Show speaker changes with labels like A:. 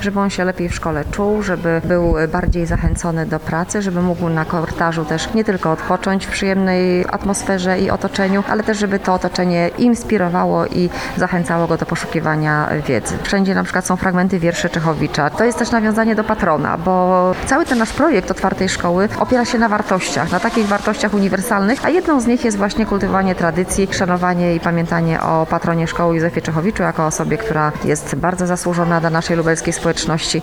A: żeby on się lepiej w szkole czuł, żeby był bardziej zachęcony do pracy, żeby mógł na korytarzu też nie tylko odpocząć w przyjemnej atmosferze i otoczeniu, ale też żeby to otoczenie inspirowało i zachęcało go do poszukiwania wiedzy. Wszędzie na przykład są fragmenty wierszy Czechowicza. To jest też nawiązanie do patrona, bo cały ten nasz projekt otwartej szkoły opiera się na wartościach, na takich wartościach uniwersalnych, a jedną z nich jest właśnie kultywowanie tradycji, szanowanie i pamiętanie o patronie szkoły Józefie Czechowiczu jako osobie, która jest bardzo zasłużona dla naszej lubelskiej społeczności.